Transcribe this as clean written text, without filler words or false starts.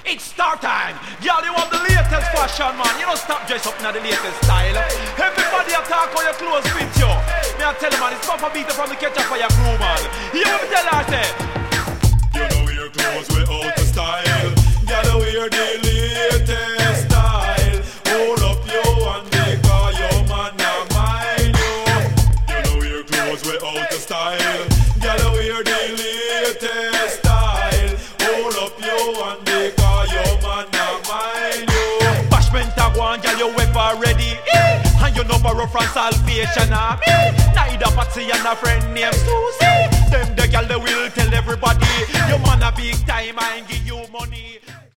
It's start time. Y'all, you want the latest fashion, man. You don't stop dress up in the latest style. Everybody attack on your clothes fit you. Me I tell you, man, it's Papa Beater from the Ketchup for your crew, man. You want me tell her, say, you know wear clothes without the style. Gotta wear the latest style. Hold up your and make all your man not mind you. You know wear clothes without the style. Gotta wear the latest style. Hold up your and make all your man not mind you. Bashment a go on, girl, you ever ready? And you know borrow from Salvation Army. Neither Patsy and a friend named Susie. Them the girl they will tell everybody, your man a big time and give you money.